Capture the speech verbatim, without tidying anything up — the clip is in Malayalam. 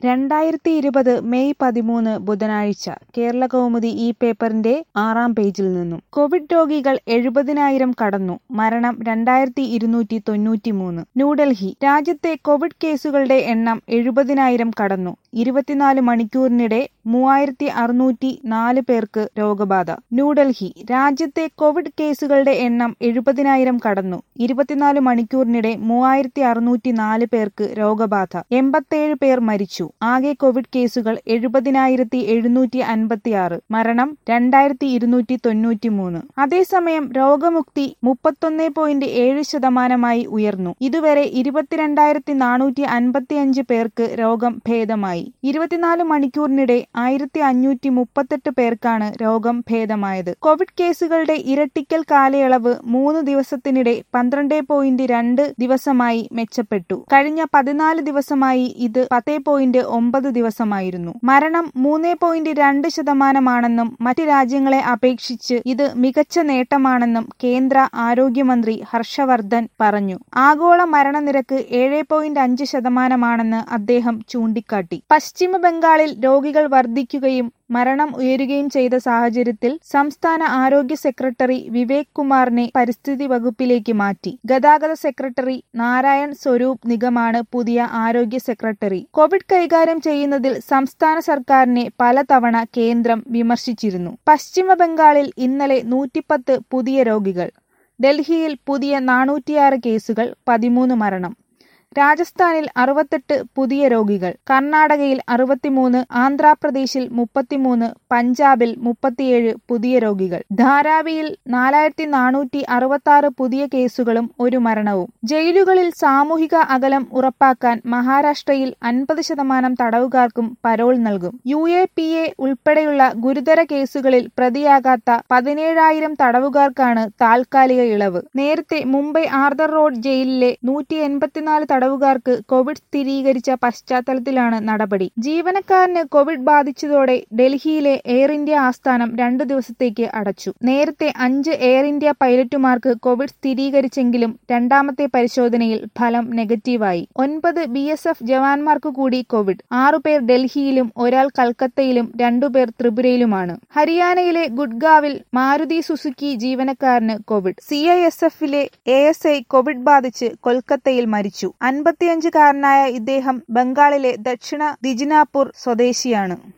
രണ്ടായിരത്തി ഇരുപത് മെയ് പതിമൂന്ന് ബുധനാഴ്ച കേരളകൗമുദി ഈ പേപ്പറിന്റെ ആറാം പേജിൽ നിന്നും കോവിഡ് രോഗികൾ എഴുപതിനായിരം കടന്നു. മരണം രണ്ടായിരത്തി ഇരുന്നൂറ്റി തൊണ്ണൂറ്റിമൂന്ന്. ന്യൂഡൽഹി രാജ്യത്തെ കോവിഡ് കേസുകളുടെ എണ്ണം എഴുപതിനായിരം കടന്നു. ഇരുപത്തിനാല് മണിക്കൂറിനിടെ മൂവായിരത്തി അറുന്നൂറ്റി നാല് പേർക്ക് രോഗബാധ. ന്യൂഡൽഹി രാജ്യത്തെ കോവിഡ് കേസുകളുടെ എണ്ണം എഴുപതിനായിരം കടന്നു. ഇരുപത്തിനാല് മണിക്കൂറിനിടെ മൂവായിരത്തി അറുന്നൂറ്റി നാല് പേർക്ക് രോഗബാധ. എൺപത്തേഴ് പേർ മരിച്ചു. ആകെ കോവിഡ് കേസുകൾ എഴുപതിനായിരത്തി എഴുന്നൂറ്റി അൻപത്തിയാറ്. മരണം രണ്ടായിരത്തി ഇരുന്നൂറ്റി തൊണ്ണൂറ്റി മൂന്ന്. അതേസമയം രോഗമുക്തി മുപ്പത്തൊന്ന് പോയിന്റ് ഏഴ് ശതമാനമായി ഉയർന്നു. ഇതുവരെ ഇരുപത്തിരണ്ടായിരത്തി നാനൂറ്റി അൻപത്തിയഞ്ച് പേർക്ക് രോഗം ഭേദമായി. ഇരുപത്തിനാല് മണിക്കൂറിനിടെ ആയിരത്തി അഞ്ഞൂറ്റി മുപ്പത്തെട്ട് പേർക്കാണ് രോഗം ഭേദമായത്. കോവിഡ് കേസുകളുടെ ഇരട്ടിക്കൽ കാലയളവ് മൂന്ന് ദിവസത്തിനിടെ പന്ത്രണ്ട് പോയിന്റ് രണ്ട് ദിവസമായി മെച്ചപ്പെട്ടു. കഴിഞ്ഞ പതിനാല് ദിവസമായി ഇത് പത്ത് പോയിന്റ് ഒമ്പത് ദിവസമായിരുന്നു. മരണം മൂന്ന് പോയിന്റ് രണ്ട് ശതമാനമാണെന്നും മറ്റ് രാജ്യങ്ങളെ അപേക്ഷിച്ച് ഇത് മികച്ച നേട്ടമാണെന്നും കേന്ദ്ര ആരോഗ്യമന്ത്രി ഹർഷവർദ്ധൻ പറഞ്ഞു. ആഗോള മരണനിരക്ക് ഏഴ് പോയിന്റ് അഞ്ച് ശതമാനമാണെന്ന് അദ്ദേഹം ചൂണ്ടിക്കാട്ടി. പശ്ചിമ ബംഗാളിൽ രോഗികൾ വർദ്ധിക്കുകയും മരണം ഉയരുകയും ചെയ്ത സാഹചര്യത്തിൽ സംസ്ഥാന ആരോഗ്യ സെക്രട്ടറി വിവേക് കുമാറിനെ പരിസ്ഥിതി വകുപ്പിലേക്ക് മാറ്റി. ഗതാഗത സെക്രട്ടറി നാരായൺ സ്വരൂപ് നിഗമാണ് പുതിയ ആരോഗ്യ സെക്രട്ടറി. കോവിഡ് കൈകാര്യം ചെയ്യുന്നതിൽ സംസ്ഥാന സർക്കാരിനെ പലതവണ കേന്ദ്രം വിമർശിച്ചിരുന്നു. പശ്ചിമ ബംഗാളിൽ ഇന്നലെ നൂറ്റിപ്പത്ത് പുതിയ രോഗികൾ. ഡൽഹിയിൽ പുതിയ നാനൂറ്റിയാറ് കേസുകൾ, പതിമൂന്ന് മരണം. രാജസ്ഥാനിൽ അറുപത്തെട്ട് പുതിയ രോഗികൾ. കർണാടകയിൽ അറുപത്തിമൂന്ന്, ആന്ധ്രാപ്രദേശിൽ മുപ്പത്തിമൂന്ന്, പഞ്ചാബിൽ മുപ്പത്തിയേഴ് പുതിയ രോഗികൾ. ധാരാവിയിൽ നാലായിരത്തി നാനൂറ്റി അറുപത്തി ആറ് പുതിയ കേസുകളും ഒരു മരണവും. ജയിലുകളിൽ സാമൂഹിക അകലം ഉറപ്പാക്കാൻ മഹാരാഷ്ട്രയിൽ അൻപത് ശതമാനം തടവുകാർക്കും പരോൾ നൽകും. യു എ പി എ ഉൾപ്പെടെയുള്ള ഗുരുതര കേസുകളിൽ പ്രതിയാകാത്ത പതിനേഴായിരം തടവുകാർക്കാണ് താൽക്കാലിക ഇളവ്. നേരത്തെ മുംബൈ ആർദർ റോഡ് ജയിലിലെ നൂറ്റി എൺപത്തിനാല് തടവുകാർക്ക് കോവിഡ് സ്ഥിരീകരിച്ച പശ്ചാത്തലത്തിലാണ് നടപടി. ജീവനക്കാരന് കോവിഡ് ബാധിച്ചതോടെ ഡൽഹിയിലെ എയർ ഇന്ത്യ ആസ്ഥാനം രണ്ടു ദിവസത്തേക്ക് അടച്ചു. നേരത്തെ അഞ്ച് എയർ ഇന്ത്യ പൈലറ്റുമാർക്ക് കോവിഡ് സ്ഥിരീകരിച്ചെങ്കിലും രണ്ടാമത്തെ പരിശോധനയിൽ ഫലം നെഗറ്റീവായി. ഒൻപത് ബി എസ് എഫ് ജവാന്മാർക്ക് കൂടി കോവിഡ്. ആറുപേർ ഡൽഹിയിലും ഒരാൾ കൽക്കത്തയിലും രണ്ടുപേർ ത്രിപുരയിലുമാണ്. ഹരിയാനയിലെ ഗുഡ്ഗാവിൽ മാരുതി സുസുക്കി ജീവനക്കാരന് കോവിഡ്. സി ഐ എസ് എഫിലെ എ എസ് ഐ കോവിഡ് ബാധിച്ച് കൊൽക്കത്തയിൽ മരിച്ചു. അൻപത്തിയഞ്ചുകാരനായ ഇദ്ദേഹം ബംഗാളിലെ ദക്ഷിണ ദിജ്നാപൂർ സ്വദേശിയാണ്.